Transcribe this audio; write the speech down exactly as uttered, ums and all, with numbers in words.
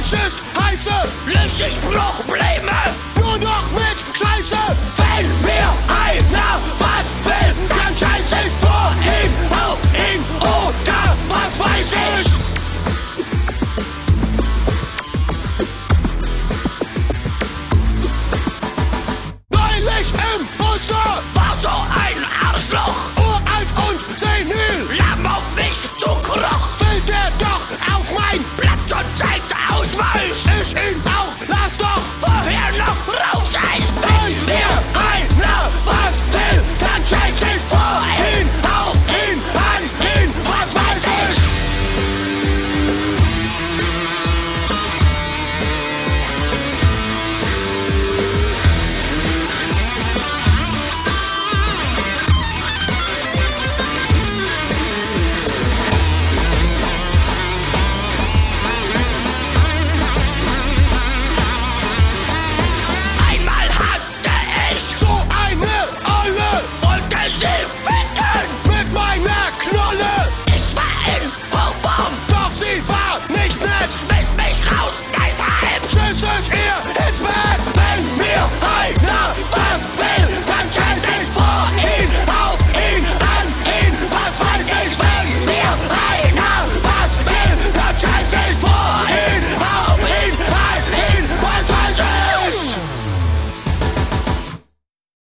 Schiss, heiße, löse ich Probleme. nur noch mit Scheiße. Wenn mir einer was will, dann scheiß ich vor ihm, auf ihn oder was weiß ich. Neulich im Muster, War so ein Arschloch, uralt und senil, Lamm auf mich zukroch. will der doch auf mein Blatt und zeigt Ausweis. Ich ihn auch, lass doch. Woher noch rausscheißt? Wenn mir einer was will, dann scheiß ich vor ihn, auf ihn, an ihn, was weiß ich. Einmal hatte ich So eine Olle wollte sie ficken. mit meiner Knolle, Ich war in Hochbaum, doch sie war nicht nett. schmiss mich raus, deshalb Schiss ich